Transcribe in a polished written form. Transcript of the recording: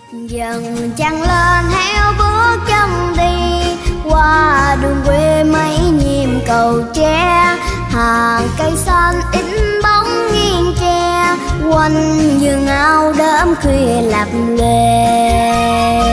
Dần trăng lên theo bước chân đi, qua đường quê mấy nhịp cầu tre, hàng cây xanh in bóng nghiêng tre, quanh vườn ao đơm khuya lập lề.